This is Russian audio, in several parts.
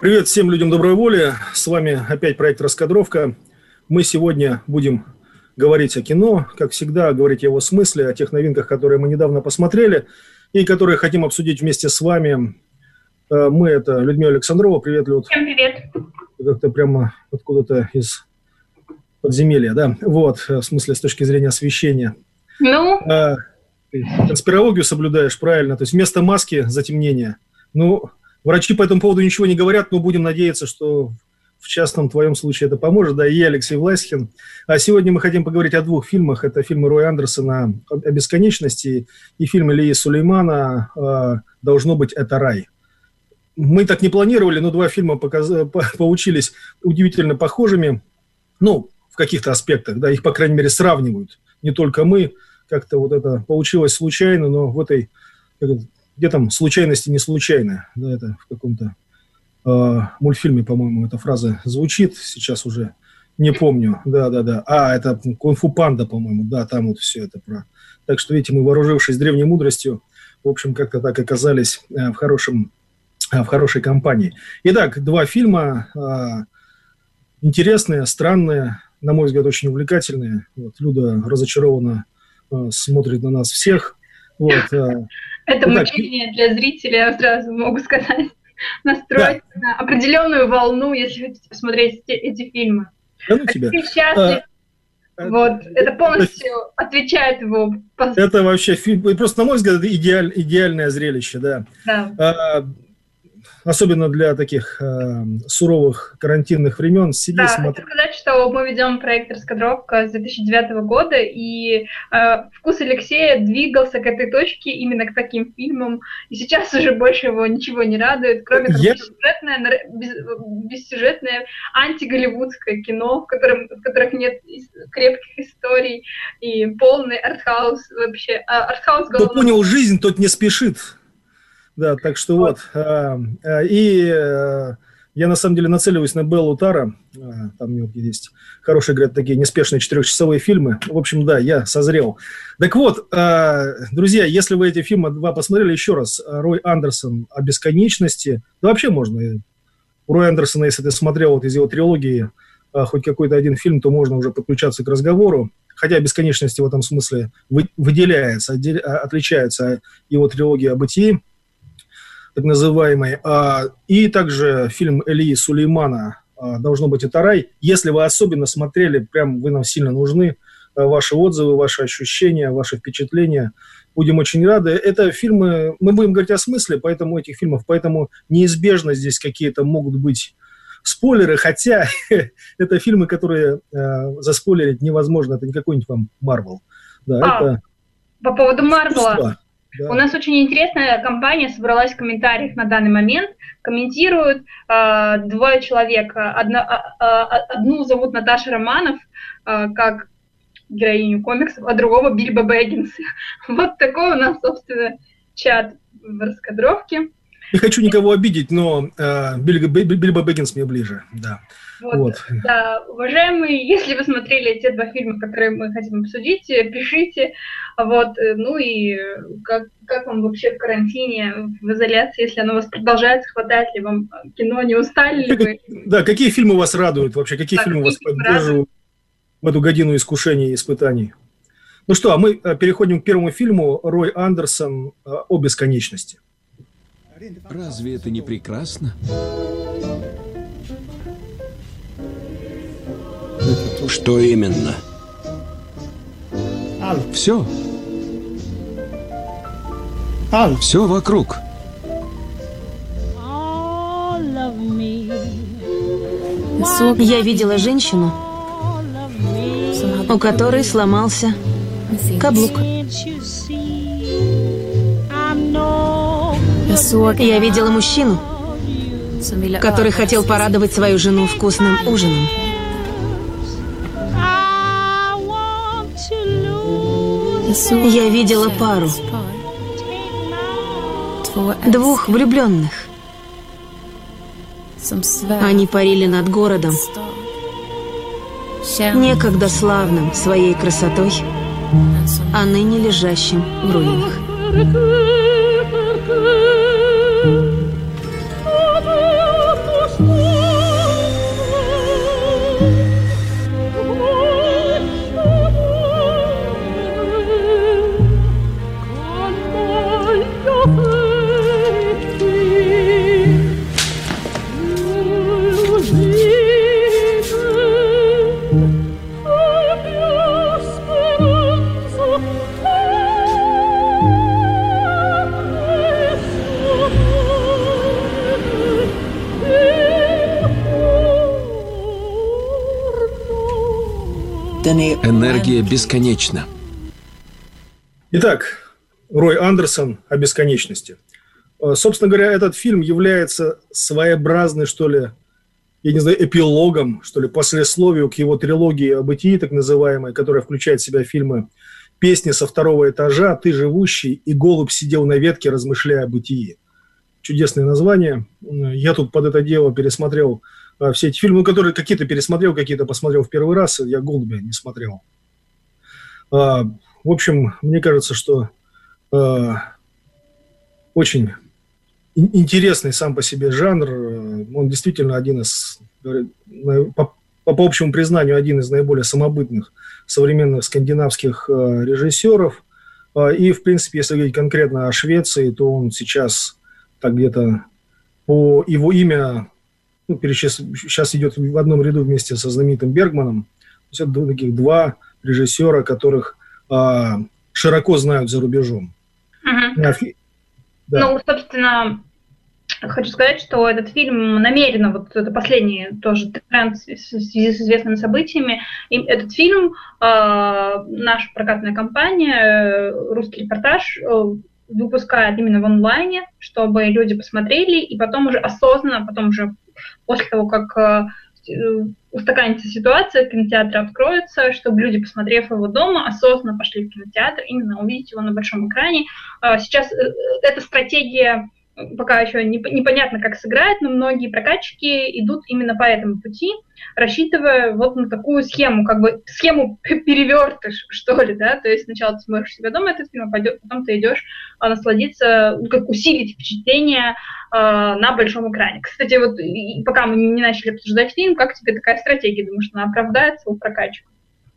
Привет всем людям доброй воли. С вами опять проект «Раскадровка». Мы сегодня будем говорить о кино, как всегда, говорить о его смысле, о тех новинках, которые мы недавно посмотрели и которые хотим обсудить вместе с вами. Мы – это Людмила Александрова. Привет, Люд. Всем привет. Как-то прямо откуда-то из подземелья, да? Вот, в смысле, с точки зрения освещения. Ну? Конспирологию соблюдаешь, правильно. То есть вместо маски затемнение. Ну, врачи по этому поводу ничего не говорят, но будем надеяться, что в частном твоем случае это поможет. Да, и я, Алексей Власихин. А сегодня мы хотим поговорить о двух фильмах. Это фильмы Роя Андерсона о бесконечности и фильм Ильи Сулеймана «Должно быть, это рай». Мы так не планировали, но два фильма получились удивительно похожими. Ну, в каких-то аспектах, да, их, по крайней мере, сравнивают. Не только мы. Как-то вот это получилось случайно, но в этой... Где там случайности не случайно? Да, это в каком-то мультфильме, по-моему, эта фраза звучит. Сейчас уже не помню. Да. Это «Кунг-фу панда», по-моему. Да, там вот все это про... Так что, видите, мы, вооружившись древней мудростью, в общем, как-то так оказались в хорошей компании. Итак, два фильма интересные, странные, на мой взгляд, очень увлекательные. Вот, Люда разочарованно смотрит на нас всех. Вот, это мучение для зрителя, я сразу могу сказать. Настроить на определенную волну, если хотите посмотреть эти фильмы. Да ну тебя. Счастлив. Вот, это полностью отвечает его. Это вообще фильм, просто, на мой взгляд, это идеальное зрелище, да. Особенно для таких суровых карантинных времен. Хочу сказать, что мы ведем проект «Раскадровка» с 2009 года, и вкус Алексея двигался к этой точке, именно к таким фильмам, и сейчас уже больше его ничего не радует, кроме как бессюжетное антиголливудское кино, в которых нет крепких историй, и полный артхаус вообще. Кто понял жизнь, тот не спешит. Да, так что вот. Я на самом деле нацеливаюсь на Беллу Тара. Там у него есть хорошие, говорят, такие неспешные 4-часовые фильмы. В общем, да, я созрел. Так вот, друзья, если вы эти фильмы два посмотрели, еще раз, Рой Андерсон о бесконечности, да вообще можно. У Роя Андерсона, если ты смотрел вот из его трилогии хоть какой-то один фильм, то можно уже подключаться к разговору. Хотя бесконечности в этом смысле выделяется, отличается его трилогия о бытии, так называемый, и также фильм Ильи Сулеймана «Должно быть, это рай». Если вы особенно смотрели, прям вы нам сильно нужны, ваши отзывы, ваши ощущения, ваши впечатления, будем очень рады. Это фильмы, мы будем говорить о смысле этих фильмов, поэтому неизбежно здесь какие-то могут быть спойлеры, хотя это фильмы, которые заспойлерить невозможно, это не какой-нибудь вам Марвел. Да, по поводу Марвела. Да. У нас очень интересная компания собралась в комментариях на данный момент. Комментируют двое человек. Одну зовут Наташа Романов, как героиню комиксов, а другого Бильбо Бэггинс. Вот такой у нас, собственно, чат в раскадровке. Не хочу никого обидеть, но Бильбо Бэггинс мне ближе. Да. Вот. Да, уважаемые, если вы смотрели те два фильма, которые мы хотим обсудить, пишите. Вот, ну и как вам вообще в карантине, в изоляции, если оно вас продолжает, хватает ли вам кино, не устали ли вы? Да, какие фильмы вас радуют вообще, какие фильмы вас поддерживают в эту годину искушений и испытаний? Ну что, а мы переходим к первому фильму «Рой Андерсон о бесконечности». Разве это не прекрасно? Что именно? Все. Все вокруг. Я видела женщину, у которой сломался каблук. Я видела мужчину, который хотел порадовать свою жену вкусным ужином. Я видела пару, двух влюбленных. Они парили над городом, некогда славным своей красотой, а ныне лежащим в руинах. Энергия бесконечна. Итак, Рой Андерсон о бесконечности. Собственно говоря, этот фильм является своеобразной, что ли, я не знаю, эпилогом, что ли, послесловию к его трилогии о бытии, так называемой, которая включает в себя фильмы «Песни со второго этажа», «Ты живущий» и «Голубь сидел на ветке, размышляя о бытии». Чудесное название. Я тут под это дело пересмотрел все эти фильмы, которые какие-то пересмотрел, какие-то посмотрел в первый раз. Я «Голубя» не смотрел. В общем, мне кажется, что очень интересный сам по себе жанр. Он действительно один из, по общему признанию, один из наиболее самобытных современных скандинавских режиссеров. И, в принципе, если говорить конкретно о Швеции, то он сейчас так где-то по его имя сейчас идет в одном ряду вместе со знаменитым Бергманом. То есть это таких два режиссера, которых широко знают за рубежом. Да. Ну, собственно, хочу сказать, что этот фильм намеренно, вот это последний тоже тренд в связи с известными событиями, и этот фильм наша прокатная компания «Русский репортаж» выпускает именно в онлайне, чтобы люди посмотрели, и потом уже осознанно, потом уже после того, как устаканится ситуация, кинотеатры откроются, чтобы люди, посмотрев его дома, осознанно пошли в кинотеатр, именно увидеть его на большом экране. Сейчас эта стратегия пока еще непонятно, как сыграет, но многие прокатчики идут именно по этому пути, рассчитывая вот на такую схему, как бы схему перевертыш, что ли, да, то есть сначала ты смотришь себя дома этот фильм, а потом ты идешь насладиться, как усилить впечатление на большом экране. Кстати, вот пока мы не начали обсуждать фильм, как тебе такая стратегия? Думаешь, она оправдается у прокатчиков?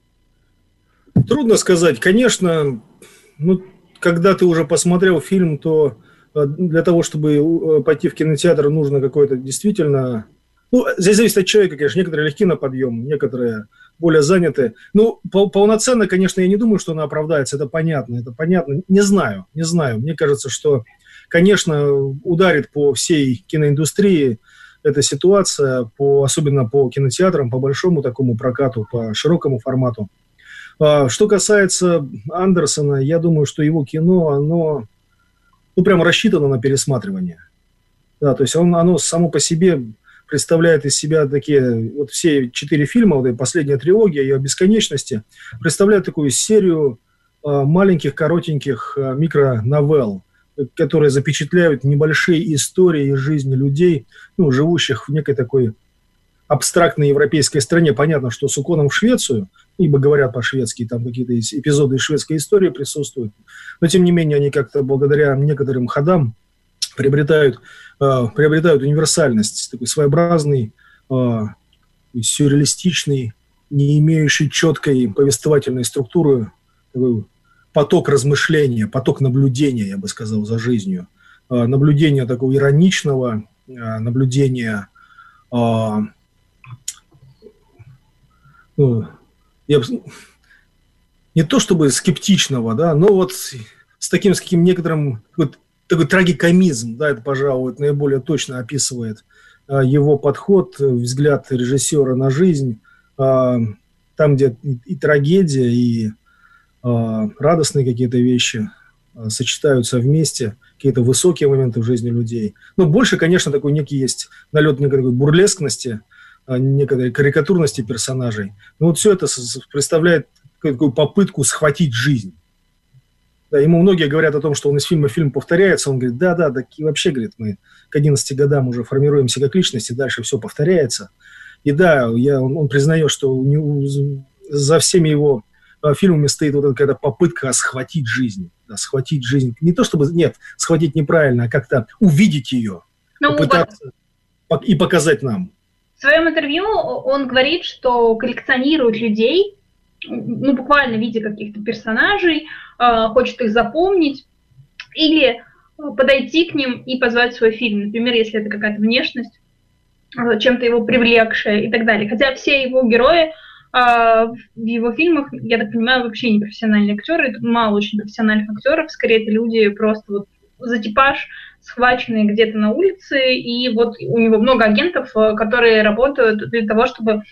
Трудно сказать. Конечно, когда ты уже посмотрел фильм, то для того, чтобы пойти в кинотеатр, нужно какое-то действительно... здесь зависит от человека, конечно. Некоторые легки на подъем, некоторые более заняты. Полноценно, конечно, я не думаю, что она оправдается. Это понятно. Не знаю. Мне кажется, что, конечно, ударит по всей киноиндустрии эта ситуация, особенно по кинотеатрам, по большому такому прокату, по широкому формату. Что касается Андерсона, я думаю, что его кино, оно... прямо рассчитано на пересматривание. Да, то есть оно само по себе представляет из себя такие, вот все 4 фильма, вот и последняя трилогия и о бесконечности, представляют такую серию маленьких, коротеньких микроновелл, которые запечатляют небольшие истории из жизни людей, живущих в некой такой абстрактной европейской стране. Понятно, что с уклоном в Швецию, ибо говорят по-шведски, там какие-то эпизоды из шведской истории присутствуют, но тем не менее они как-то благодаря некоторым ходам приобретают универсальность, такой своеобразный, сюрреалистичный, не имеющий четкой повествовательной структуры, такой поток размышления, поток наблюдения, я бы сказал, за жизнью. Наблюдение такого ироничного, наблюдение... не то чтобы скептичного, да, но вот с таким некоторым такой трагикомизм, да, это, пожалуй, наиболее точно описывает его подход, взгляд режиссера на жизнь, там, где и трагедия, и радостные какие-то вещи сочетаются вместе, какие-то высокие моменты в жизни людей. Но больше, конечно, такой некий есть налет некой бурлескности, некой карикатурности персонажей. Но вот все это представляет такую попытку схватить жизнь. Да, ему многие говорят о том, что он из фильма в фильм повторяется. Он говорит, да, и вообще, говорит, мы к 11 годам уже формируемся как личность, и дальше все повторяется. И да, он признает, что за всеми его фильмами стоит вот эта какая-то попытка схватить жизнь. Да, схватить жизнь. Не то чтобы, схватить неправильно, а как-то увидеть ее, попытаться и показать нам. В своем интервью он говорит, что коллекционирует людей, буквально видя каких-то персонажей, хочет их запомнить или подойти к ним и позвать в свой фильм. Например, если это какая-то внешность, чем-то его привлекшая и так далее. Хотя все его герои в его фильмах, я так понимаю, вообще не профессиональные актеры. Тут мало очень профессиональных актеров. Скорее, это люди просто за типаж, схваченные где-то на улице. И вот у него много агентов, которые работают для того, чтобы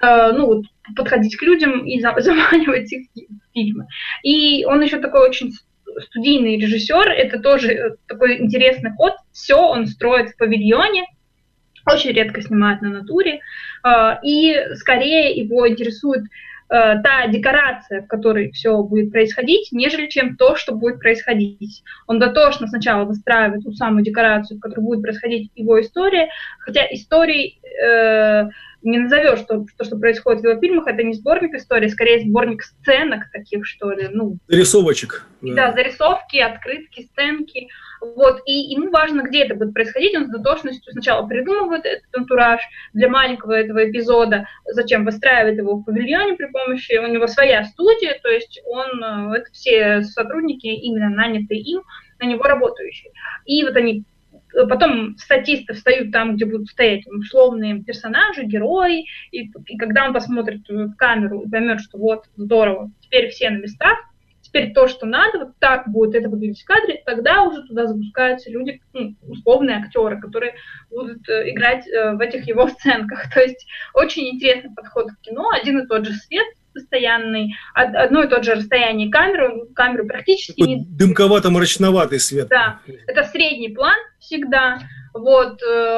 подходить к людям и заманивать их в фильмы. И он еще такой очень студийный режиссер, это тоже такой интересный ход. Все он строит в павильоне, очень редко снимает на натуре, и скорее его интересует та декорация, в которой все будет происходить, нежели чем то, что будет происходить. Он дотошно сначала выстраивает ту самую декорацию, в которой будет происходить его история, хотя истории не назовешь, что происходит в его фильмах, это не сборник историй, скорее сборник сценок таких, что ли. Зарисовочек. Да, зарисовки, открытки, сценки. Вот, и ему важно, где это будет происходить, он с дотошностью сначала придумывает этот антураж для маленького этого эпизода, зачем выстраивает его в павильоне при помощи, у него своя студия, то есть это все сотрудники, именно нанятые им, на него работающие. И вот они потом статисты встают там, где будут стоять условные персонажи, герои, и когда он посмотрит в камеру и поймет, что вот, здорово, теперь все на местах, теперь то, что надо, вот так будет это выглядеть в кадре, тогда уже туда запускаются люди, условные актеры, которые будут играть в этих его сценках. То есть очень интересный подход к кино, один и тот же свет постоянный, одно и то же расстояние камеру практически такой не... дымковато-мрачноватый свет. Да, это средний план всегда, вот,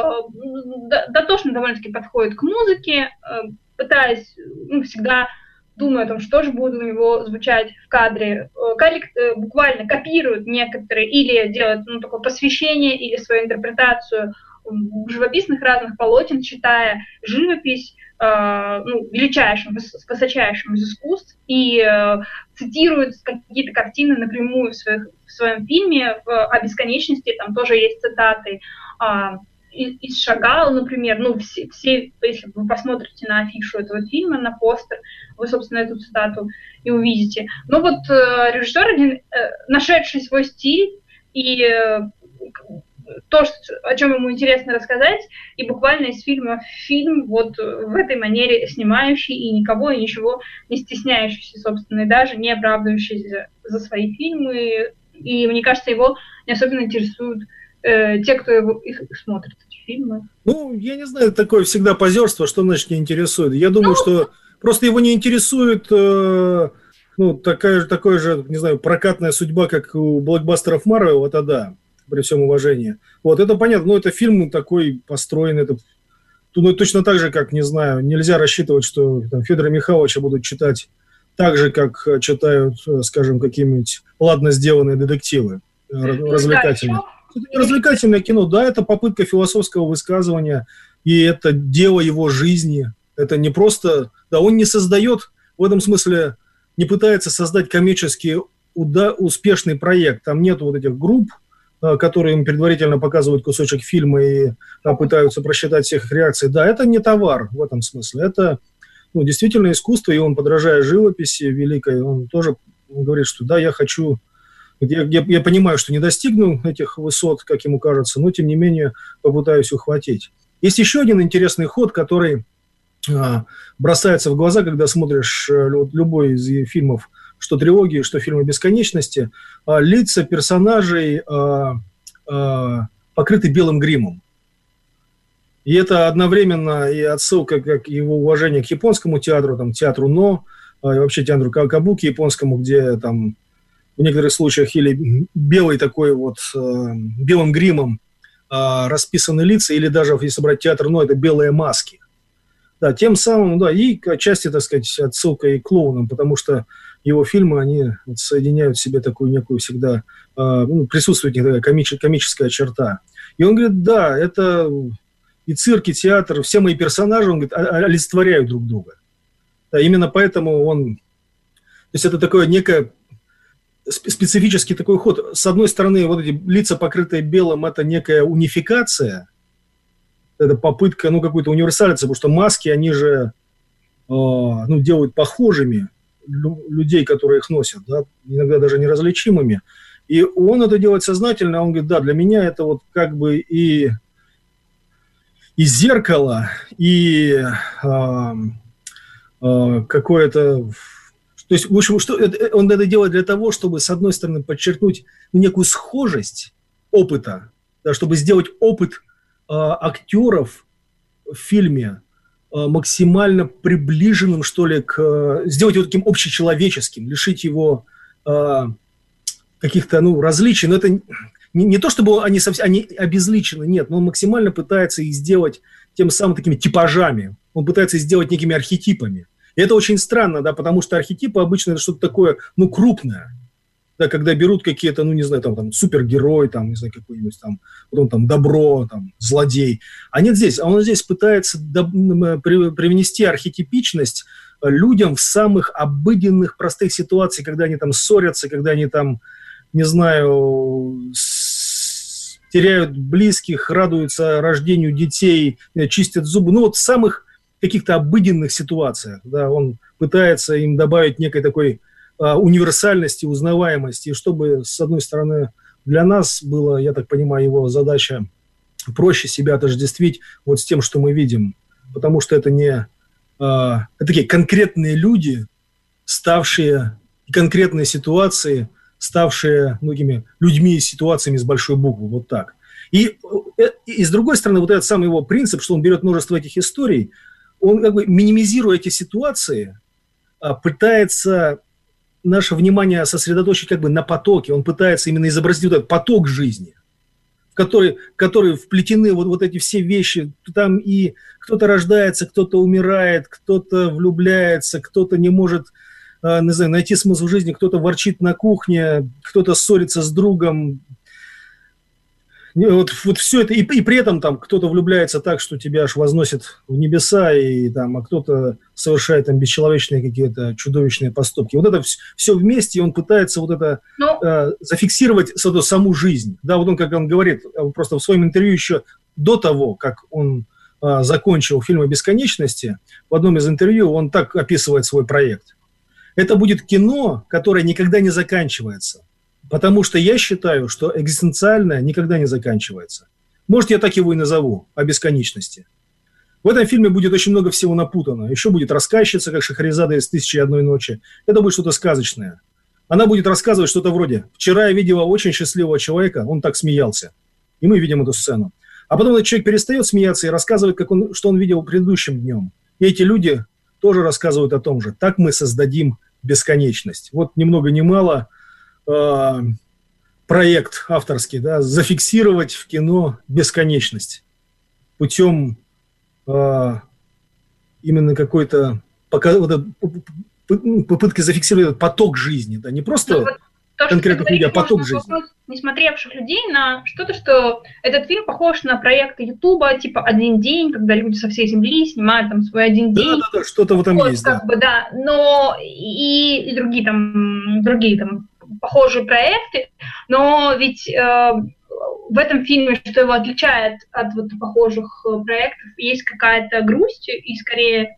дотошно довольно-таки подходит к музыке, пытаясь, всегда думая о том, что же будет у него звучать в кадре, буквально копирует некоторые, или делает такое посвящение, или свою интерпретацию живописных разных полотен, читая живопись, величайшим, высочайшим из искусств, и цитирует какие-то картины напрямую в своем фильме, о бесконечности, там тоже есть цитаты, из Шагала, например, все, если вы посмотрите на афишу этого фильма, на постер, вы, собственно, эту цитату и увидите. Режиссер один, нашедший свой стиль, и то, о чем ему интересно рассказать, и буквально из фильма в фильм вот в этой манере снимающий, и никого, и ничего не стесняющийся, собственно, и даже не оправдывающийся за свои фильмы. И мне кажется, его не особенно интересуют те, кто их смотрит, эти фильмы. Я не знаю, такое всегда позерство, что значит не интересует. Я думаю, что просто его не интересует такая же, не знаю, прокатная судьба, как у блокбастеров Марвел, это да, при всем уважении. Вот, это понятно, это фильм такой построен, это точно так же, как, не знаю, нельзя рассчитывать, что Федора Михайловича будут читать так же, как читают, скажем, какие-нибудь ладно сделанные детективы развлекательные. Это не развлекательное кино, да, это попытка философского высказывания, и это дело его жизни. Это не просто... Да, он не создает, в этом смысле, не пытается создать коммерчески успешный проект. Там нет вот этих групп, которые им предварительно показывают кусочек фильма и пытаются просчитать всех их реакций. Да, это не товар в этом смысле. Это действительно искусство, и он, подражая живописи великой, он тоже говорит, что да, я хочу... Я понимаю, что не достигну этих высот, как ему кажется, но, тем не менее, попытаюсь ухватить. Есть еще один интересный ход, который бросается в глаза, когда смотришь любой из фильмов, что трилогии, что фильмы бесконечности. Лица персонажей покрыты белым гримом. И это одновременно и отсылка, как его уважение к японскому театру, театру Но, и вообще театру кабуки японскому, где там в некоторых случаях или белый такой белым гримом расписаны лица, или даже, если брать театр Но, это белые маски. Да, тем самым, да, и отчасти, так сказать, отсылка и к клоунам, потому что его фильмы, они соединяют в себе такую некую всегда, присутствует такая комическая черта. И он говорит, да, это и цирк, и театр, все мои персонажи, он говорит, олицетворяют друг друга. Да, именно поэтому он, то есть это такое некое специфический такой ход. С одной стороны, вот эти лица, покрытые белым, это некая унификация, это попытка, какой-то универсализации, потому что маски, они же, делают похожими людей, которые их носят, да, иногда даже неразличимыми. И он это делает сознательно, он говорит, да, для меня это вот как бы и зеркало, и какое-то... То есть, в общем, он это делает для того, чтобы, с одной стороны, подчеркнуть некую схожесть опыта, да, чтобы сделать опыт актеров в фильме максимально приближенным, что ли, сделать его таким общечеловеческим, лишить его каких-то, различий. Но это не то, чтобы они обезличены, нет, но он максимально пытается их сделать тем самым такими типажами. Он пытается их сделать некими архетипами. И это очень странно, да, потому что архетипы обычно это что-то такое, крупное. Да, когда берут какие-то, не знаю, там супергерой, там, не знаю, какой-нибудь там, потом там добро, там, злодей. А нет здесь. А он здесь пытается привнести архетипичность людям в самых обыденных, простых ситуациях, когда они там ссорятся, когда они там, не знаю, теряют близких, радуются рождению детей, чистят зубы. В самых каких-то обыденных ситуациях, да, он пытается им добавить некой такой универсальности, узнаваемости, и чтобы, с одной стороны, для нас было, я так понимаю, его задача проще себя отождествить вот с тем, что мы видим, потому что это не это такие конкретные люди, ставшие, конкретные ситуации, ставшие многими людьми и ситуациями с большой буквы, вот так. И с другой стороны, вот этот самый его принцип, что он берет множество этих историй, он как бы минимизируя эти ситуации, пытается наше внимание сосредоточить как бы на потоке. Он пытается именно изобразить вот этот поток жизни, в который вплетены вот эти все вещи. Там и кто-то рождается, кто-то умирает, кто-то влюбляется, кто-то не может, не знаю, найти смысл в жизни, кто-то ворчит на кухне, кто-то ссорится с другом. Вот все это, и при этом там кто-то влюбляется так, что тебя аж возносит в небеса, а кто-то совершает там бесчеловечные какие-то чудовищные поступки. Вот это все вместе, и он пытается вот это зафиксировать саму жизнь. Да, вот он, как он говорит, просто в своем интервью еще до того, как он закончил фильм о бесконечности, в одном из интервью он так описывает свой проект. Это будет кино, которое никогда не заканчивается. Потому что я считаю, что экзистенциальное никогда не заканчивается. Может, я так его и назову, о бесконечности. В этом фильме будет очень много всего напутано. Еще будет рассказчица, как Шахерезада из «Тысячи и одной ночи». Это будет что-то сказочное. Она будет рассказывать что-то вроде: «Вчера я видела очень счастливого человека, он так смеялся». И мы видим эту сцену. А потом этот человек перестает смеяться и рассказывает, что он видел предыдущим днем. И эти люди тоже рассказывают о том же. Так мы создадим бесконечность. Вот ни много ни мало проект авторский, да, зафиксировать в кино бесконечность путем именно какой-то попытки зафиксировать этот поток жизни, да, не просто конкретных людей, а поток жизни. Не смотревших людей на что-то, что этот фильм похож на проекты Ютуба, типа «Один день», когда люди со всей земли снимают там свой один день. Да, что-то в этом вот, есть, как бы, да. Но и другие там похожие проекты, но ведь в этом фильме, что его отличает от вот похожих проектов, есть какая-то грусть и скорее,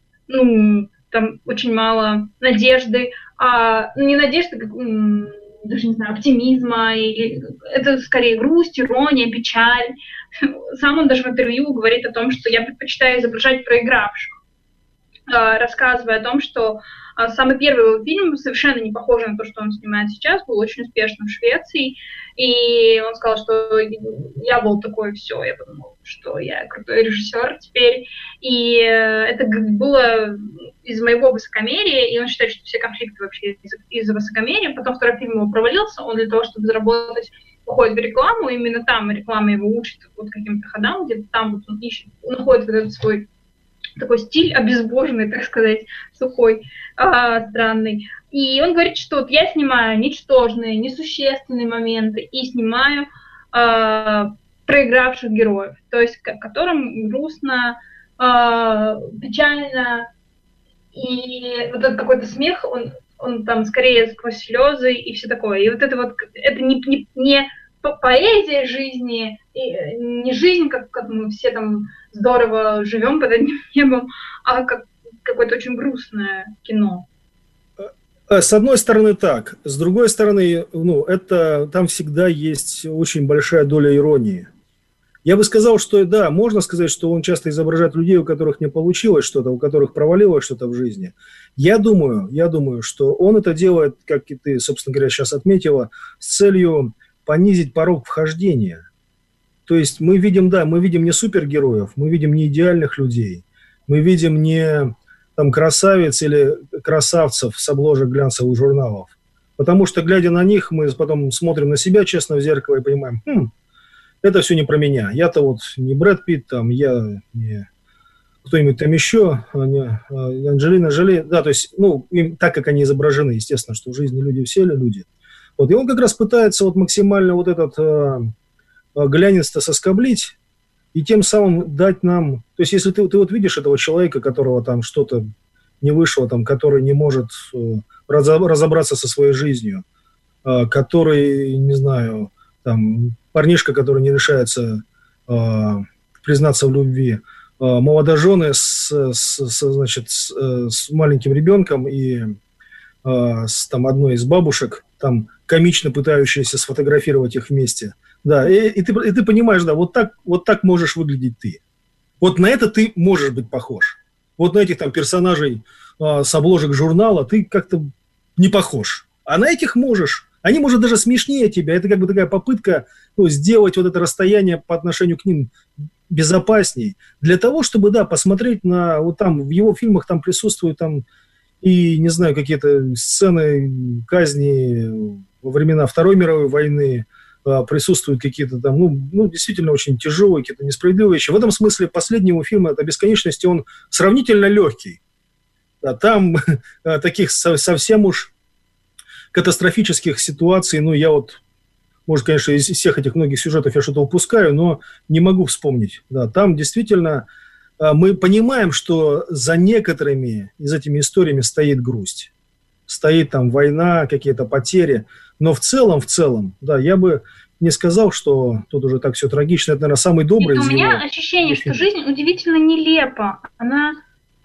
там очень мало надежды, не надежды, даже не знаю, оптимизма, или это скорее грусть, ирония, печаль. Сам он даже в интервью говорит о том, что я предпочитаю изображать проигравших, рассказывая о том, что самый первый его фильм, совершенно не похожий на то, что он снимает сейчас, был очень успешным в Швеции, и он сказал, что я был такой, все, я подумал, что я крутой режиссер теперь, и это было из моего высокомерия, и он считает, что все конфликты вообще из-за высокомерия. Потом второй фильм его провалился, он для того, чтобы заработать, уходит в рекламу, именно там реклама его учит вот каким-то ходам, где-то там вот он ищет, находит вот этот свой такой стиль обезбоженный, так сказать, сухой, странный. И он говорит, что вот я снимаю ничтожные, несущественные моменты и снимаю проигравших героев, то есть которым грустно, печально, и вот этот какой-то смех, он там скорее сквозь слезы и все такое. И вот это вот, это не поэзия жизни, и не жизнь, как мы все там здорово живем под одним небом, а как какое-то очень грустное кино. С одной стороны так, с другой стороны, там всегда есть очень большая доля иронии. Я бы сказал, что да, можно сказать, что он часто изображает людей, у которых не получилось что-то, у которых провалилось что-то в жизни. Я думаю, что он это делает, как и ты, собственно говоря, сейчас отметила, с целью понизить порог вхождения. То есть мы видим не супергероев, мы видим не идеальных людей. Мы видим не там красавиц или красавцев с обложек глянцевых журналов. Потому что, глядя на них, мы потом смотрим на себя честно в зеркало и понимаем, это все не про меня. Я-то вот не Брэд Питт, там, я не кто-нибудь там еще, не Анджелина Джоли. Да, то есть, так как они изображены, естественно, что в жизни люди все люди. Вот, и он как раз пытается вот максимально вот этот глянец-то соскоблить, и тем самым дать нам... То есть, если ты вот видишь этого человека, которого там что-то не вышло, там, который не может разобраться со своей жизнью, который, не знаю, там, парнишка, который не решается признаться в любви, молодожены значит, с маленьким ребенком и с там, одной из бабушек, там, комично пытающиеся сфотографировать их вместе. Да, и ты понимаешь, да, вот так можешь выглядеть ты. Вот на это ты можешь быть похож. Вот на этих там персонажей с обложек журнала ты как-то не похож. А на этих можешь. Они, может, даже смешнее тебя. Это как бы такая попытка сделать вот это расстояние по отношению к ним безопаснее. Для того, чтобы, да, посмотреть на... Вот там в его фильмах там присутствуют там и, не знаю, какие-то сцены казни во времена Второй мировой войны, присутствуют какие-то там, действительно очень тяжелые, какие-то несправедливые вещи. В этом смысле последний его фильм «О бесконечности» он сравнительно легкий. Там таких совсем уж катастрофических ситуаций, я вот, может, конечно, из всех этих многих сюжетов я что-то упускаю, но не могу вспомнить. Да, там действительно мы понимаем, что за некоторыми из этими историями стоит грусть. Стоит там война, какие-то потери. Но в целом, да, я бы не сказал, что тут уже так все трагично. Это, наверное, самый добрый из него. У меня ощущение, что жизнь удивительно нелепа. Она,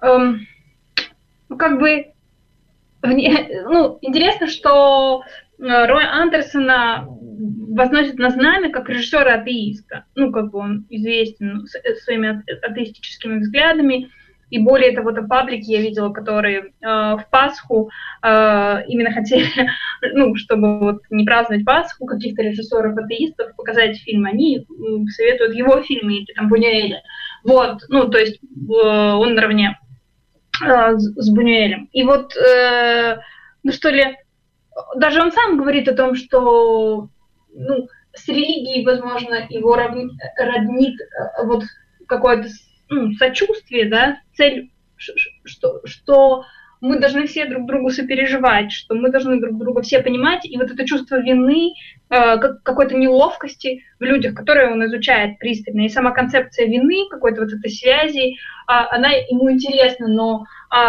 интересно, что Роя Андерсона возносит на знамя как режиссера-атеиста. Он известен своими атеистическими взглядами. И более того, в паблике я видела, которые в Пасху именно хотели, чтобы вот не праздновать Пасху, каких-то режиссеров-атеистов показать фильм, они советуют его фильмы, или там Бунюэля. Вот, то есть он наравне с Бунюэлем. И вот, даже он сам говорит о том, что, с религией, возможно, его роднит вот какое-то сочувствие, да, цель, что мы должны все друг другу сопереживать, что мы должны друг друга все понимать, и вот это чувство вины, какой-то неловкости в людях, которые он изучает пристально, и сама концепция вины, какой-то вот этой связи, она ему интересна, но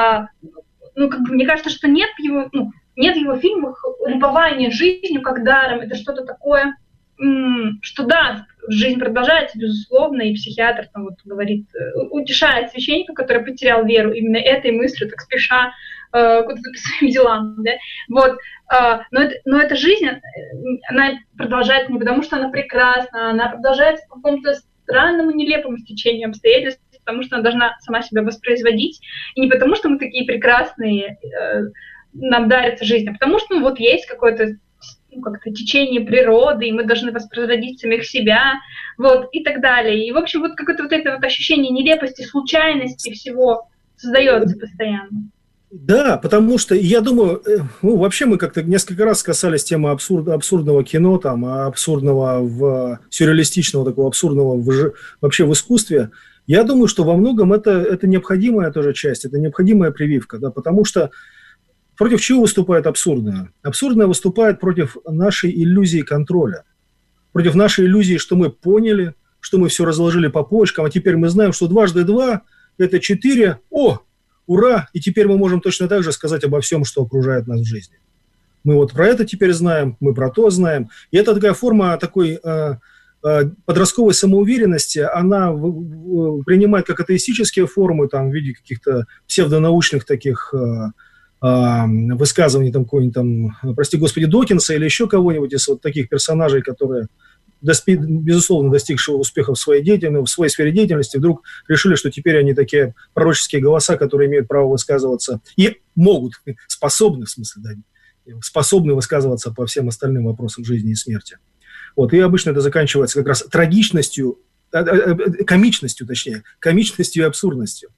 мне кажется, что нет в его фильмах любования жизнью как даром, это что-то такое, что да, жизнь продолжается, безусловно, и психиатр там вот говорит, утешает священника, который потерял веру именно этой мыслью, так спеша куда-то по своим делам, да, вот, но эта жизнь, она продолжается не потому, что она прекрасна, она продолжается по какому-то странному, нелепому стечению обстоятельств, потому что она должна сама себя воспроизводить, и не потому, что мы такие прекрасные, нам дарится жизнь, а потому что, вот есть какое-то как-то течение природы, и мы должны воспроизводить самих себя, вот, и так далее. И, в общем, вот какое-то вот это вот ощущение нелепости, случайности всего создается постоянно. Да, потому что, я думаю, вообще мы как-то несколько раз касались темы абсурдного кино, там, абсурдного, сюрреалистичного, такого абсурдного вообще в искусстве. Я думаю, что во многом это необходимая тоже часть, это необходимая прививка, да, потому что против чего выступает абсурдное? Абсурдное выступает против нашей иллюзии контроля. Против нашей иллюзии, что мы поняли, что мы все разложили по полочкам, а теперь мы знаем, что 2 × 2 – это 4. О, ура! И теперь мы можем точно так же сказать обо всем, что окружает нас в жизни. Мы вот про это теперь знаем, мы про то знаем. И это такая форма такой подростковой самоуверенности, она принимает как атеистические формы, там, в виде каких-то псевдонаучных таких высказываний там какого-нибудь там, прости господи, Докинса или еще кого-нибудь из вот таких персонажей, которые, безусловно, достигшие успеха в своей сфере деятельности, вдруг решили, что теперь они такие пророческие голоса, которые имеют право высказываться и могут, способны высказываться по всем остальным вопросам жизни и смерти. Вот, и обычно это заканчивается как раз комичностью и абсурдностью.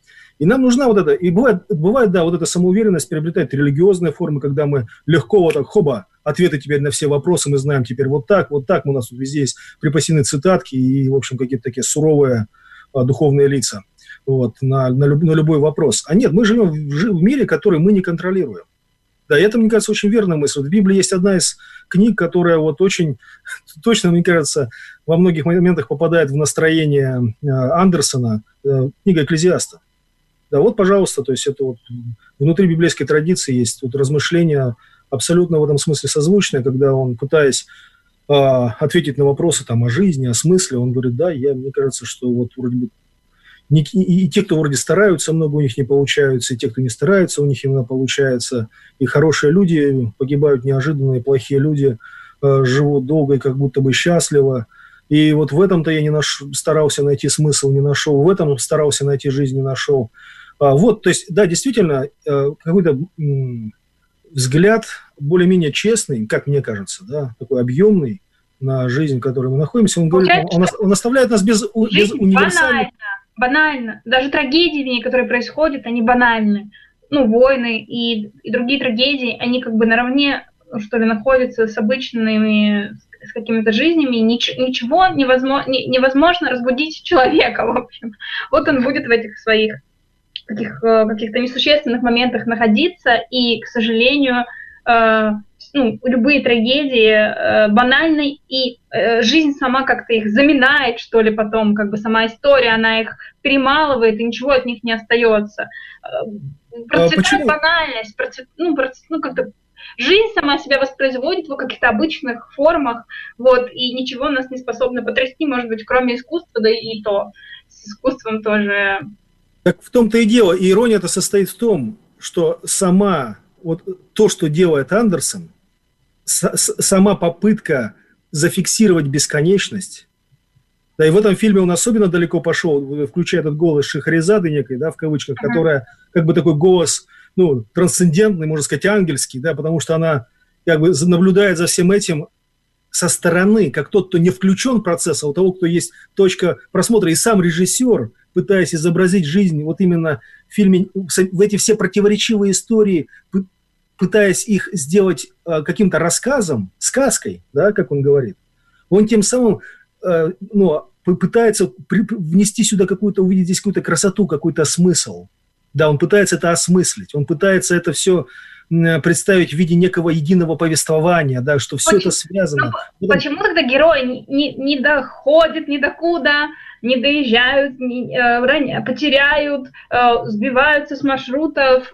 И нам нужна вот эта, и бывает, да, вот эта самоуверенность приобретает религиозные формы, когда мы легко вот так, хоба, ответы теперь на все вопросы мы знаем теперь вот так, у нас тут везде есть припасены цитатки и, в общем, какие-то такие суровые духовные лица вот, на любой вопрос. А нет, мы живем в мире, который мы не контролируем. Да, и это, мне кажется, очень верная мысль. В Библии есть одна из книг, которая вот очень точно, мне кажется, во многих моментах попадает в настроение Андерсона, книга «Экклезиаста». Да, вот, пожалуйста, то есть это вот внутри библейской традиции есть тут размышления абсолютно в этом смысле созвучные, когда он, пытаясь ответить на вопросы там, о жизни, о смысле, он говорит, да, мне кажется, что вот вроде бы и те, кто вроде стараются, много у них не получается, и те, кто не стараются, у них именно получается. И хорошие люди погибают неожиданно, и плохие люди живут долго и как будто бы счастливо. И вот в этом-то я старался найти смысл, не нашел, в этом старался найти жизнь, не нашел. Вот, то есть, да, действительно, какой-то взгляд более-менее честный, как мне кажется, да, такой объемный на жизнь, в которой мы находимся, он говорит, он оставляет нас без универсальных... Банально. Даже трагедии в ней, которые происходят, они банальны. Ну, войны и другие трагедии, они как бы наравне, что ли, находятся с обычными, с какими-то жизнями. Ничего невозможно разбудить человека, в общем. Вот он будет в этих своих каких-то несущественных моментах находиться, и, к сожалению, любые трагедии банальны, и жизнь сама как-то их заминает, что ли, потом, как бы сама история, она их перемалывает, и ничего от них не остается. Процветает банальность, как-то жизнь сама себя воспроизводит в каких-то обычных формах, вот, и ничего нас не способно потрясти, может быть, кроме искусства, да и то. С искусством тоже... Так в том-то и дело, и ирония-то состоит в том, что вот то, что делает Андерсон, сама попытка зафиксировать бесконечность, да, и в этом фильме он особенно далеко пошел, включая этот голос Шахерезады некой, да, в кавычках, которая как бы такой голос, трансцендентный, можно сказать, ангельский, да, потому что она как бы наблюдает за всем этим со стороны, как тот, кто не включен в процесс, а у того, кто есть точка просмотра, и сам режиссер, пытаясь изобразить жизнь вот именно в фильме, в эти все противоречивые истории, пытаясь их сделать каким-то рассказом, сказкой, да, как он говорит, он тем самым пытается внести сюда увидеть здесь какую-то красоту, какой-то смысл. Да, он пытается это осмыслить, он пытается это все представить в виде некого единого повествования, да, что все это связано. Почему тогда герои не доходят ни докуда, не доезжают, потеряют, сбиваются с маршрутов,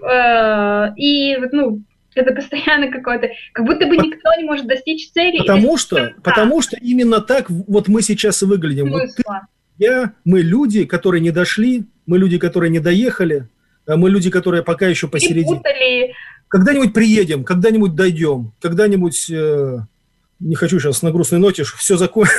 и это постоянно какое-то, как будто бы никто не может достичь цели. Потому что именно так вот мы сейчас и выглядим. Вот мы люди, которые не дошли, мы люди, которые не доехали, мы люди, которые пока еще посередине. Когда-нибудь приедем, когда-нибудь дойдем, когда-нибудь, не хочу сейчас на грустной ноте, все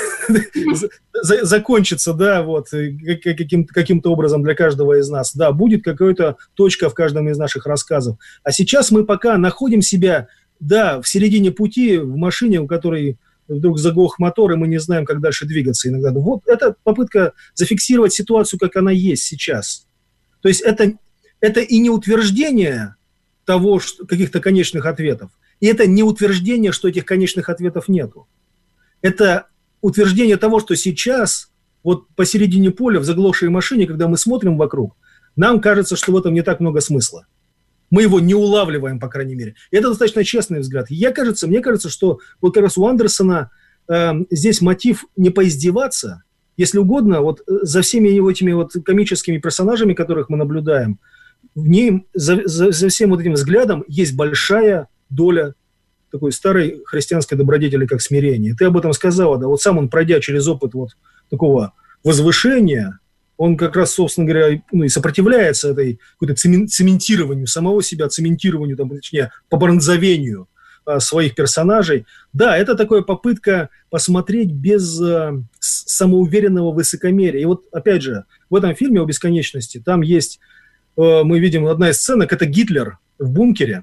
закончится, да, вот, каким-то образом для каждого из нас. Да, будет какая-то точка в каждом из наших рассказов. А сейчас мы пока находим себя, да, в середине пути, в машине, у которой вдруг заглох мотор, и мы не знаем, как дальше двигаться иногда. Вот это попытка зафиксировать ситуацию, как она есть сейчас. То есть это и не утверждение того, каких-то конечных ответов, и это не утверждение, что этих конечных ответов нету. Это утверждение того, что сейчас, вот посередине поля, в заглохшей машине, когда мы смотрим вокруг, нам кажется, что в этом не так много смысла. Мы его не улавливаем, по крайней мере. И это достаточно честный взгляд. Мне кажется, что вот как раз у Андерсона здесь мотив не поиздеваться, если угодно, вот за всеми его этими вот комическими персонажами, которых мы наблюдаем, в ней, за всем вот этим взглядом есть большая доля такой старой христианской добродетели, как смирение. Ты об этом сказала, да, вот сам он, пройдя через опыт вот такого возвышения, он как раз, собственно говоря, и сопротивляется этой какой-то цементированию самого себя, цементированию, точнее, побронзовению своих персонажей. Да, это такая попытка посмотреть без самоуверенного высокомерия. И вот, опять же, в этом фильме «О бесконечности» там есть, мы видим, одна из сценок, это Гитлер в бункере,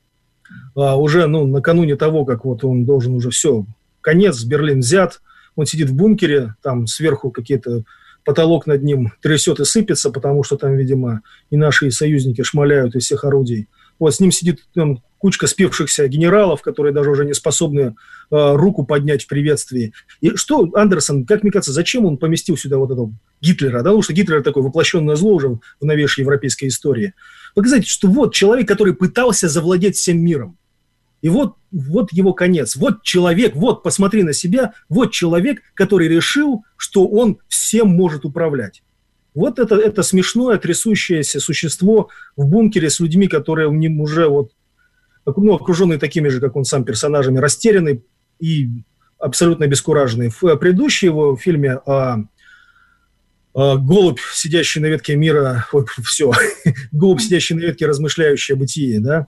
уже накануне того, как вот он должен уже все, конец, Берлин взят, он сидит в бункере, там сверху какие-то потолок над ним трясет и сыпется, потому что там, видимо, и наши союзники шмаляют из всех орудий. Вот с ним сидит там кучка спевшихся генералов, которые даже уже не способны руку поднять в приветствии. И что Андерсон, как мне кажется, зачем он поместил сюда вот этого Гитлера? Да, потому что Гитлер такое воплощенное зло уже в новейшей европейской истории. Показать, что вот человек, который пытался завладеть всем миром. И вот его конец. Вот человек, вот посмотри на себя, вот человек, который решил, что он всем может управлять. Вот это смешное, трясущееся существо в бункере с людьми, которые в нем уже вот, ну, окруженные такими же, как он сам, персонажами, растерянные и абсолютно обескураженные. В предыдущем его фильме «Голубь, сидящий на ветке мира», «Голубь, сидящий на ветке, размышляющий о бытии», да,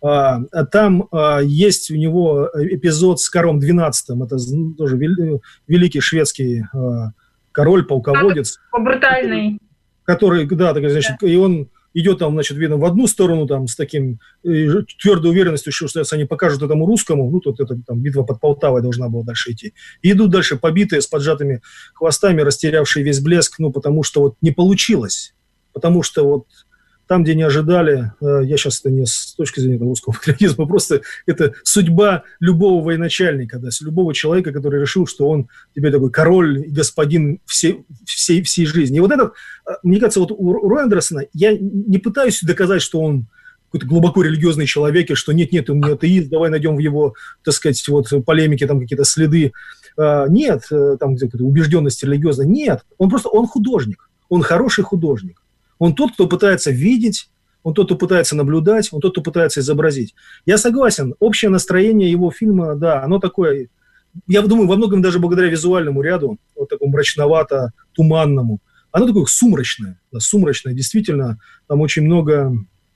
там есть у него эпизод с Карлом XII, это тоже великий шведский король, полководец. Брутальный. Который, да, так, значит, и он идет там, значит, видно, в одну сторону там с таким твердой уверенностью, что если они покажут этому русскому, ну, тут это там битва под Полтавой должна была дальше идти. И идут дальше побитые, с поджатыми хвостами, растерявшие весь блеск, ну, потому что вот не получилось. Потому что вот там, где не ожидали, я сейчас это не с точки зрения русского патриотизма, просто это судьба любого военачальника, да, любого человека, который решил, что он теперь такой король и господин всей жизни. И вот этот, мне кажется, вот у Роя Андерсона, я не пытаюсь доказать, что он какой-то глубоко религиозный человек, и что нет, он не атеист, давай найдем в его, так сказать, вот полемике там какие-то следы. Нет, там где-то убежденности религиозной. Нет, он художник, он хороший художник. Он тот, кто пытается видеть, он тот, кто пытается наблюдать, он тот, кто пытается изобразить. Я согласен, общее настроение его фильма, да, оно такое, я думаю, во многом даже благодаря визуальному ряду, вот такому мрачновато-туманному, оно такое сумрачное, да, сумрачное, действительно, там очень много...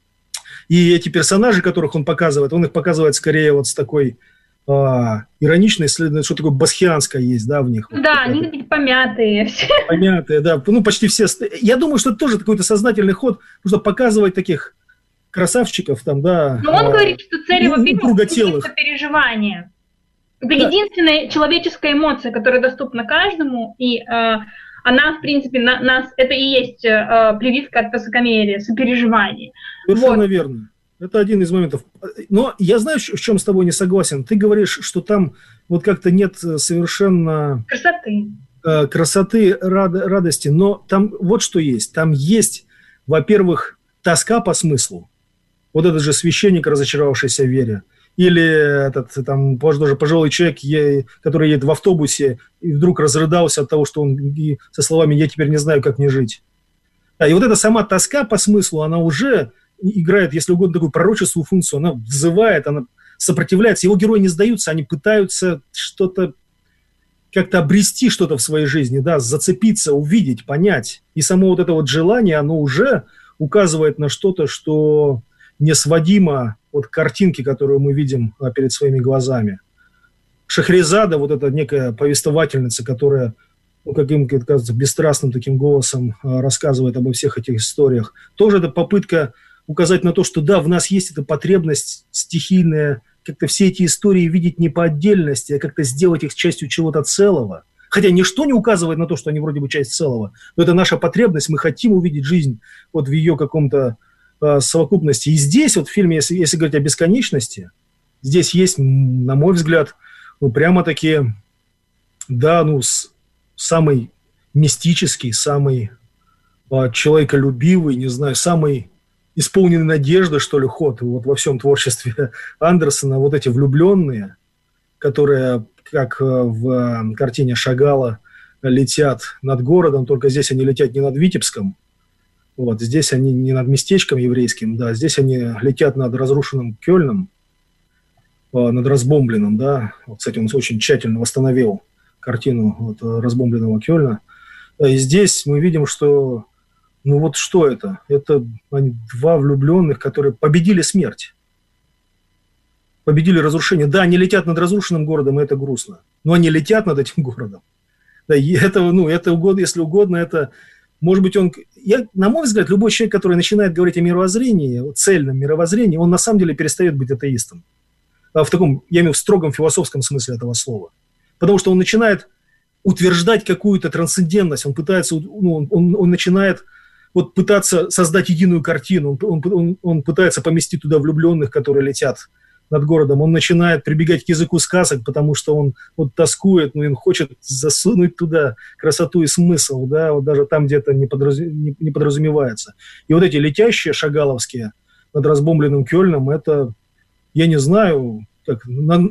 И эти персонажи, которых он их показывает скорее вот с такой... ироничное исследование, что такое басхианское есть, да, в них. Да, они какие-то помятые. Помятые, да. Ну, почти все. Я думаю, что это тоже какой-то сознательный ход, потому что показывать таких красавчиков там, да. Но он говорит, что цель его фильма – это сопереживание. Это единственная человеческая эмоция, которая доступна каждому, и она, в принципе, нас это и есть прививка от высокомерия, сопереживание. Совершенно верно. Это один из моментов. Но я знаю, в чем с тобой не согласен. Ты говоришь, что там вот как-то нет совершенно... красоты, радости. Но там вот что есть. Там есть, во-первых, тоска по смыслу. Вот этот же священник, разочаровавшийся в вере. Или этот там тоже пожилой человек, который едет в автобусе и вдруг разрыдался от того, что он со словами «я теперь не знаю, как мне жить». И вот эта сама тоска по смыслу, она уже... играет, если угодно, такую пророческую функцию, она взывает, она сопротивляется, его герои не сдаются, они пытаются что-то, как-то обрести что-то в своей жизни, да, зацепиться, увидеть, понять. И само вот это вот желание, оно уже указывает на что-то, что не сводимо от картинки, которую мы видим перед своими глазами. Шахрезада, вот эта некая повествовательница, которая, ну, каким, кажется, бесстрастным таким голосом рассказывает обо всех этих историях, тоже это попытка указать на то, что да, в нас есть эта потребность стихийная, как-то все эти истории видеть не по отдельности, а как-то сделать их частью чего-то целого. Хотя ничто не указывает на то, что они вроде бы часть целого, но это наша потребность, мы хотим увидеть жизнь вот в ее каком-то совокупности. И здесь вот в фильме, если говорить о бесконечности, здесь есть, на мой взгляд, ну, прямо-таки, да, ну, самый мистический, самый человеколюбивый, не знаю, самый исполненный надежды, что ли, ход вот во всем творчестве Андерсона, вот эти влюбленные, которые, как в картине Шагала, летят над городом, только здесь они летят не над Витебском, вот, здесь они не над местечком еврейским, да, здесь они летят над разрушенным Кёльном, над разбомбленным, да, вот, кстати, он очень тщательно восстановил картину вот, разбомбленного Кёльна, и здесь мы видим, что ну вот что это? Это они, два влюбленных, которые победили смерть. Победили разрушение. Да, они летят над разрушенным городом, и это грустно. Но они летят над этим городом. Да, и это, ну, это угодно, если угодно, это, может быть, на мой взгляд, любой человек, который начинает говорить о мировоззрении, о цельном мировоззрении, он на самом деле перестает быть атеистом. В таком, я имею в виду, строгом философском смысле этого слова. Потому что он начинает утверждать какую-то трансцендентность, он пытается, ну, он начинает вот пытаться создать единую картину, он пытается поместить туда влюбленных, которые летят над городом, он начинает прибегать к языку сказок, потому что он вот тоскует, ну, он хочет засунуть туда красоту и смысл, да, вот даже там, где это не подразумевается. И вот эти летящие шагаловские над разбомбленным Кёльном, это, я не знаю, как...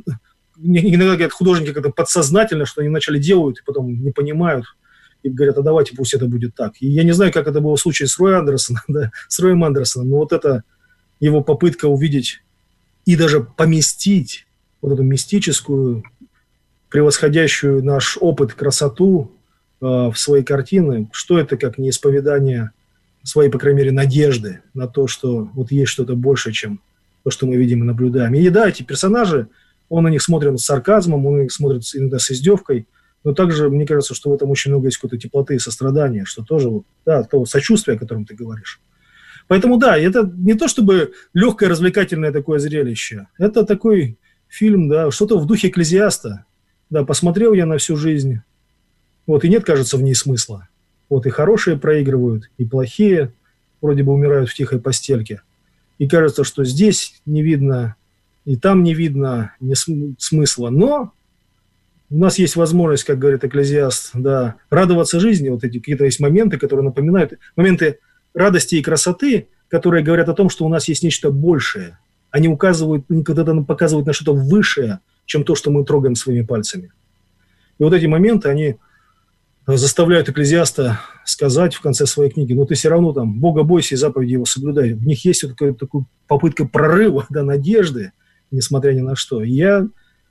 Иногда говорят художники как-то подсознательно, что они вначале делают, и потом не понимают, и говорят, а давайте пусть это будет так. И я не знаю, как это было в случае с Роем Андерсоном, но вот это его попытка увидеть и даже поместить вот эту мистическую, превосходящую наш опыт, красоту в свои картины, что это как не исповедание своей, по крайней мере, надежды на то, что вот есть что-то большее, чем то, что мы видим и наблюдаем. И да, эти персонажи, он на них смотрит с сарказмом, он на них смотрит иногда с издевкой, но также, мне кажется, что в этом очень много есть какой-то теплоты и сострадания, что тоже, да, то сочувствие, о котором ты говоришь. Поэтому, да, это не то чтобы легкое развлекательное такое зрелище, это такой фильм, да, что-то в духе «Экклезиаста». Да, посмотрел я на всю жизнь, вот, и нет, кажется, в ней смысла. Вот, и хорошие проигрывают, и плохие вроде бы умирают в тихой постельке. И кажется, что здесь не видно, и там не видно смысла. Но у нас есть возможность, как говорит «Экклезиаст», да, радоваться жизни. Вот эти какие-то есть моменты, которые напоминают, моменты радости и красоты, которые говорят о том, что у нас есть нечто большее. Они указывают, когда-то показывают на что-то высшее, чем то, что мы трогаем своими пальцами. И вот эти моменты, они заставляют Экклезиаста сказать в конце своей книги, но ты все равно там Бога бойся и заповеди его соблюдай. В них есть вот такая попытка прорыва, да, надежды, несмотря ни на что. И я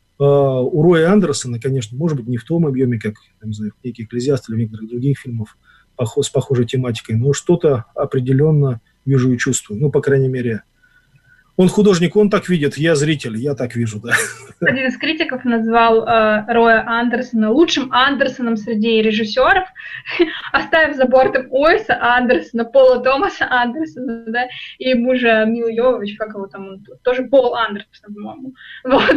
у Роя Андерсона, конечно, может быть, не в том объеме, как, не знаю, в книге «Экклезиаст» или в некоторых других фильмах с похожей тематикой, но что-то определенно вижу и чувствую. Ну, по крайней мере, он художник, он так видит, я зритель, я так вижу, да. Один из критиков назвал Роя Андерсона лучшим Андерсоном среди режиссеров, оставив за бортом Уэса Андерсона, Пола Томаса Андерсона, да, и мужа Милы Йовович, как его там, он тоже Пол Андерсон, по-моему. Вот.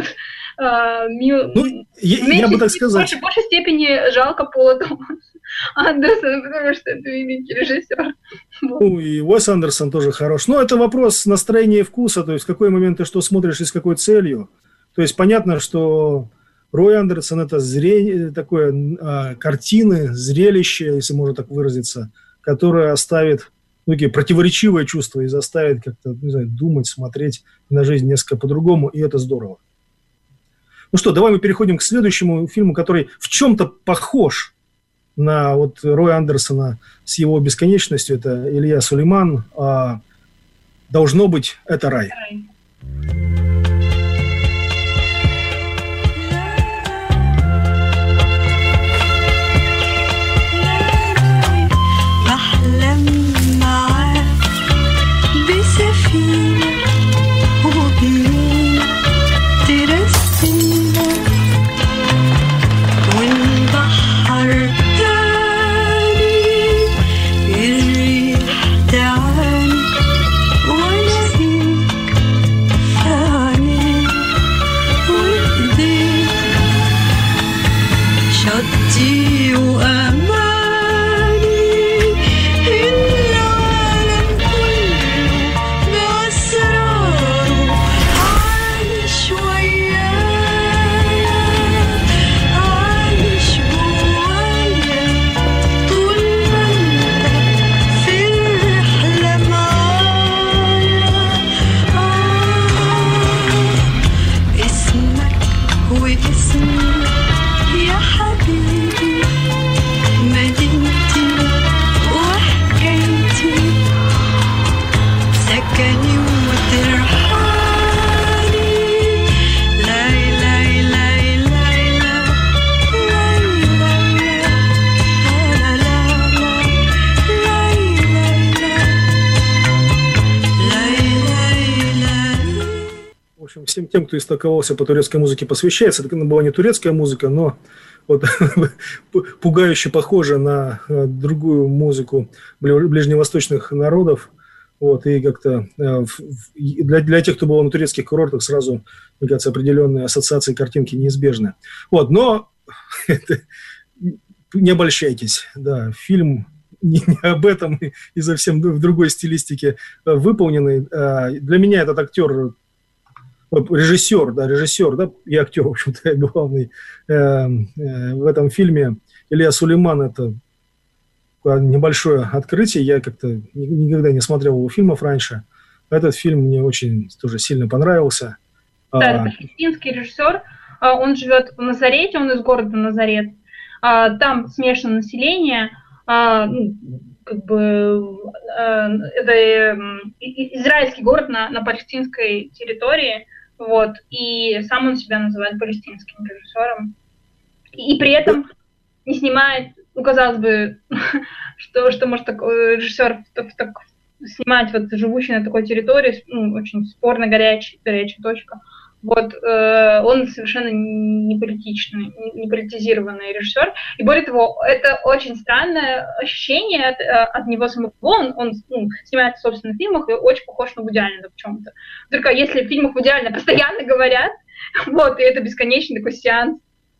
Я бы так сказал. В большей степени жалко Пола Томаса Андерсона, потому что это великий режиссер. Ну, и Уэс Андерсон тоже хорош. Но это вопрос настроения и вкуса, то есть в какой момент ты что смотришь и с какой целью. То есть понятно, что Рой Андерсон – это такое картины, зрелище, если можно так выразиться, которое оставит такие противоречивые чувства и заставит как-то, не знаю, думать, смотреть на жизнь несколько по-другому, и это здорово. Ну что, давай мы переходим к следующему фильму, который в чем-то похож на вот Роя Андерсона с его бесконечностью. Это Илья Сулейман. «Должно быть, это рай». Всем тем, кто истолковался по турецкой музыке, посвящается. Это была не турецкая музыка, но вот, пугающе похожа на другую музыку ближневосточных народов. Вот, и как-то для тех, кто был на турецких курортах, сразу, мне кажется, определенные ассоциации, картинки неизбежны. Вот, но не обольщайтесь, да, фильм не об этом и совсем в другой стилистике выполненный. Для меня этот актер, режиссер, да, и актер, в общем-то, главный в этом фильме, Илья Сулейман, это небольшое открытие. Я как-то никогда не смотрел его фильмов раньше. Этот фильм мне очень тоже сильно понравился. Да, это палестинский режиссер. Он живет в Назарете, он из города Назарет. Там смешанное население. Как бы это израильский город на палестинской территории. Вот. И сам он себя называет палестинским режиссером. И при этом не снимает, казалось бы, что может такой режиссер снимать, вот живущий на такой территории, очень спорно горячая точка. Вот, он совершенно не политичный, не политизированный режиссер. И более того, это очень странное ощущение от него самого. Он снимает в собственных фильмах и очень похож на Вуди Аллена в чем-то. Только если в фильмах Вуди Аллена постоянно говорят, вот, и это бесконечный такой сеанс,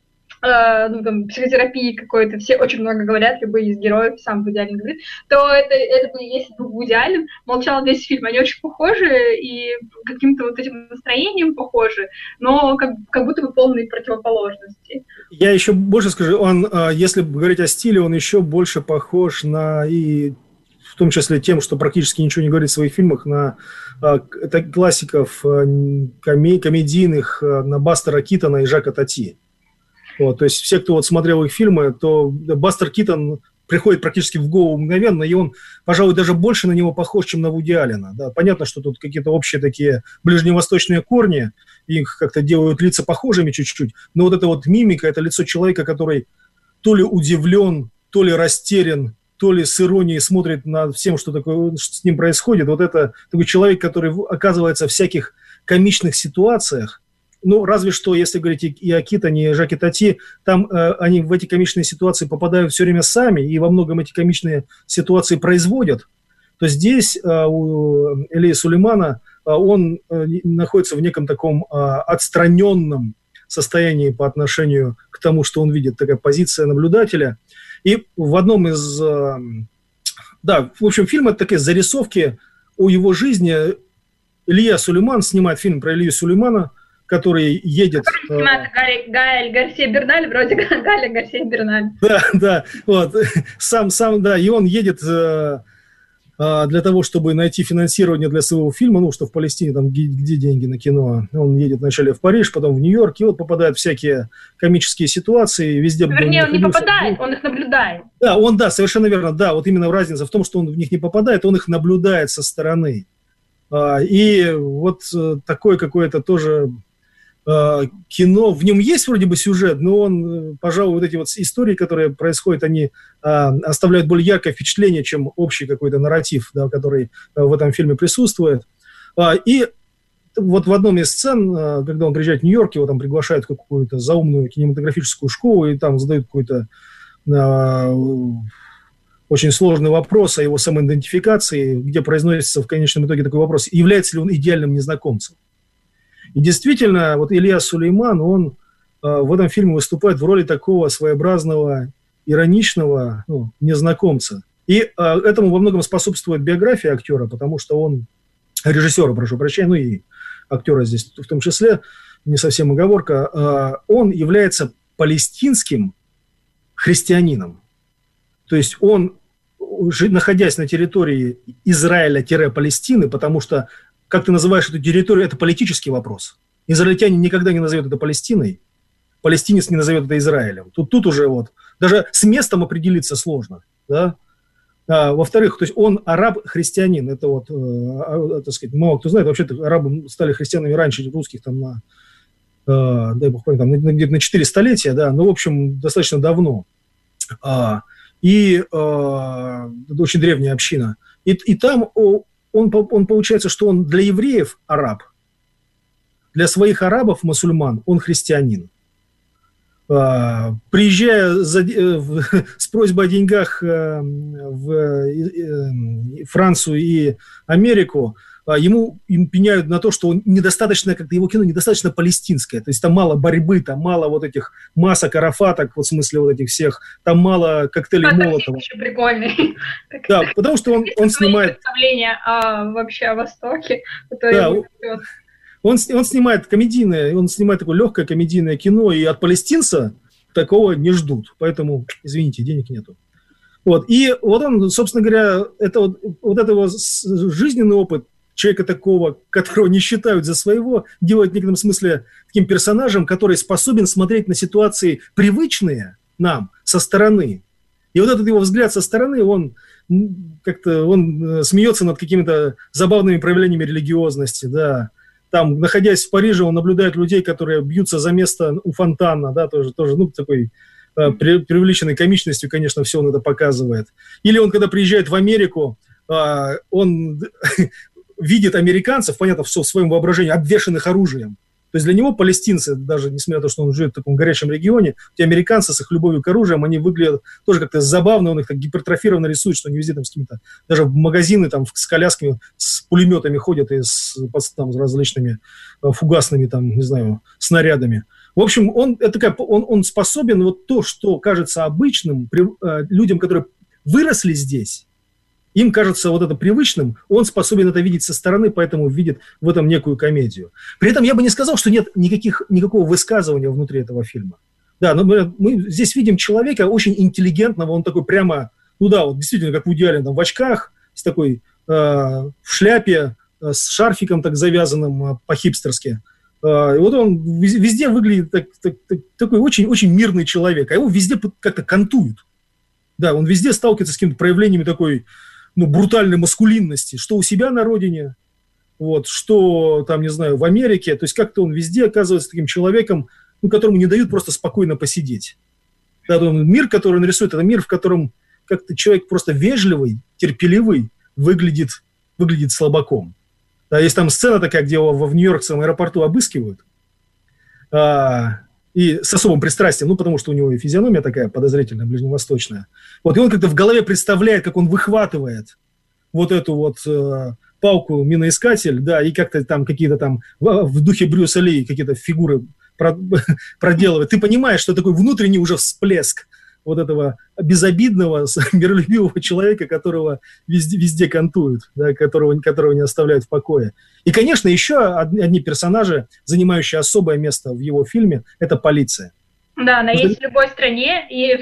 психотерапии какой-то, все очень много говорят, любые из героев, сам Вуди Аллен говорит, то это если бы Вуди Аллен молчал весь фильм, они очень похожи и каким-то вот этим настроением похожи, но как будто бы полные противоположности. Я еще больше скажу, он, если говорить о стиле, он еще больше похож на, и в том числе тем, что практически ничего не говорит в своих фильмах, на это классиков комедийных, на Бастера Китона и Жака Тати. Вот, то есть все, кто вот смотрел их фильмы, то Бастер Китон приходит практически в голову мгновенно, и он, пожалуй, даже больше на него похож, чем на Вуди Аллена. Да, понятно, что тут какие-то общие такие ближневосточные корни, их как-то делают лица похожими чуть-чуть, но вот эта вот мимика, это лицо человека, который то ли удивлен, то ли растерян, то ли с иронией смотрит на всем, что такое, что с ним происходит. Вот это такой человек, который оказывается в всяких комичных ситуациях. Ну, разве что, если говорить и о Китоне, и о Жаке Тати, там они в эти комичные ситуации попадают все время сами, и во многом эти комичные ситуации производят, то здесь у Ильи Сулеймана он находится в неком таком отстраненном состоянии по отношению к тому, что он видит, такая позиция наблюдателя. И в одном из... Да, в общем, фильм – это такие зарисовки о его жизни. Илья Сулейман снимает фильм про Илью Сулеймана, который едет... Гаэль Гарсия Берналь, вроде Галя Гарсия Берналь. Да, вот, сам, да, и он едет для того, чтобы найти финансирование для своего фильма, ну, что в Палестине, там, где деньги на кино. Он едет вначале в Париж, потом в Нью-Йорк, и вот попадает в всякие комические ситуации, везде... Вернее, он не попадает, он их наблюдает. Да, совершенно верно, да, вот именно разница в том, что он в них не попадает, он их наблюдает со стороны. И вот такое какое-то тоже... кино, в нем есть вроде бы сюжет, но он, пожалуй, вот эти вот истории, которые происходят, они оставляют более яркое впечатление, чем общий какой-то нарратив, да, который в этом фильме присутствует. И вот в одном из сцен, когда он приезжает в Нью-Йорк, его там приглашают в какую-то заумную кинематографическую школу, и там задают какой-то очень сложный вопрос о его самоидентификации, где произносится в конечном итоге такой вопрос, является ли он идеальным незнакомцем. И действительно, вот Илья Сулейман, он в этом фильме выступает в роли такого своеобразного, ироничного незнакомца. И этому во многом способствует биография актера, потому что он, режиссера, прошу прощения, ну и актера здесь в том числе, не совсем оговорка, он является палестинским христианином. То есть он, находясь на территории Израиля-Палестины, потому что как ты называешь эту территорию, это политический вопрос. Израильтянин никогда не назовет это Палестиной, палестинец не назовет это Израилем. Тут уже вот, даже с местом определиться сложно. Да? Во-вторых, то есть он араб-христианин. Это вот, так сказать, мало кто знает, вообще-то арабы стали христианами раньше русских там дай бог память, там, где-то на 4 столетия, да, ну, в общем, достаточно давно. И очень древняя община. И там... Он получается, что он для евреев араб, для своих арабов, мусульман, он христианин. Приезжая с просьбой о деньгах в Францию и Америку, им пеняют на то, что он недостаточно, как-то его кино недостаточно палестинское. То есть там мало борьбы, там мало вот этих масок, арафаток, вот в смысле вот этих всех, там мало коктейлей Молотова. Еще прикольный. Да, потому что он снимает... представление вообще о Востоке. Да, он снимает комедийное, он снимает такое легкое комедийное кино, и от палестинца такого не ждут. Поэтому, извините, денег нету. Вот. И вот он, собственно говоря, это вот это его жизненный опыт человека такого, которого не считают за своего, делает в некотором смысле таким персонажем, который способен смотреть на ситуации привычные нам со стороны. И вот этот его взгляд со стороны, он смеется над какими-то забавными проявлениями религиозности, да. Там, находясь в Париже, он наблюдает людей, которые бьются за место у фонтана, да, тоже такой преувеличенной комичностью, конечно, все он это показывает. Или он, когда приезжает в Америку, он видит американцев, понятно, все в своем воображении, обвешанных оружием. То есть для него палестинцы, даже несмотря на то, что он живет в таком горячем регионе, эти американцы с их любовью к оружию, они выглядят тоже как-то забавно, он их так гипертрофированно рисует, что они везде там с какими-то, даже в магазины там с колясками, с пулеметами ходят и с различными фугасными там, не знаю, снарядами. В общем, он способен вот то, что кажется обычным людям, которые выросли здесь, им кажется вот это привычным, он способен это видеть со стороны, поэтому видит в этом некую комедию. При этом я бы не сказал, что нет никакого высказывания внутри этого фильма. Да, но мы здесь видим человека очень интеллигентного, он такой прямо, ну да, вот действительно, как в идеале, там, в очках, с такой, в шляпе, с шарфиком так завязанным по-хипстерски. И вот он везде выглядит такой очень мирный человек, а его везде как-то кантуют. Да, он везде сталкивается с какими-то проявлениями такой, брутальной маскулинности, что у себя на родине, вот, что там, не знаю, в Америке. То есть как-то он везде оказывается таким человеком, которому не дают просто спокойно посидеть. Да, мир, который он рисует, это мир, в котором как-то человек просто вежливый, терпеливый, выглядит слабаком. Да, есть там сцена такая, где его в Нью-Йоркском аэропорту обыскивают, и с особым пристрастием, потому что у него и физиономия такая подозрительная, ближневосточная. Вот, и он как-то в голове представляет, как он выхватывает вот эту вот палку миноискатель, да, и как-то там какие-то там в духе Брюса Ли какие-то фигуры проделывает. Ты понимаешь, что такой внутренний уже всплеск вот этого безобидного, миролюбивого человека, которого везде кантуют, да, которого не оставляют в покое. И, конечно, еще одни персонажи, занимающие особое место в его фильме, это полиция. Да, она есть в любой стране, и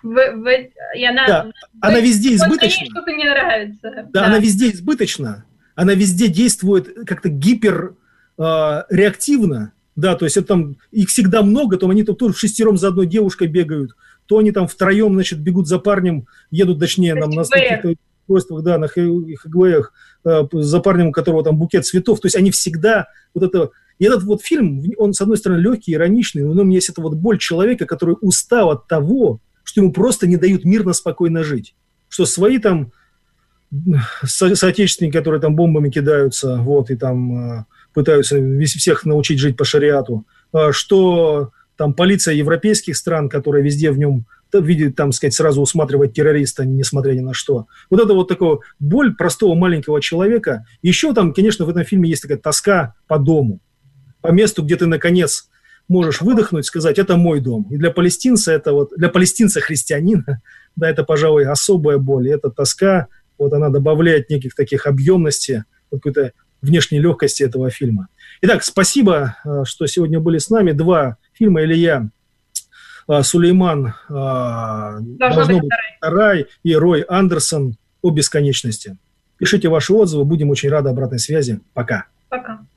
она везде избыточна. Что-то не нравится. Да, она везде избыточна, она везде действует как-то гиперреактивно. Да, то есть это там их всегда много, то они то вшестером за одной девушкой бегают, то они там втроем, значит, бегут за парнем, едут, точнее, на каких-то устройствах, да, на хэгвеях, за парнем, у которого там букет цветов. То есть они всегда вот это... И этот вот фильм, он, с одной стороны, легкий, ироничный, но в нем есть эта вот боль человека, который устал от того, что ему просто не дают мирно, спокойно жить. Что свои там соотечественники, которые там бомбами кидаются, вот, и там пытаются всех научить жить по шариату, что там полиция европейских стран, которая везде в нем видит, там, сказать, сразу усматривает террориста, несмотря ни на что. Вот это вот такая боль простого маленького человека. Еще там, конечно, в этом фильме есть такая тоска по дому, по месту, где ты, наконец, можешь выдохнуть, сказать, это мой дом. И для палестинца для палестинца-христианина, да, это, пожалуй, особая боль. И эта тоска, вот она добавляет неких таких объемностей, вот какой-то внешней легкости этого фильма. Итак, спасибо, что сегодня были с нами. 2 фильма «Илья», Сулейман, «Должно быть рай» и Рой Андерсон «О бесконечности». Пишите ваши отзывы, будем очень рады обратной связи. Пока. Пока.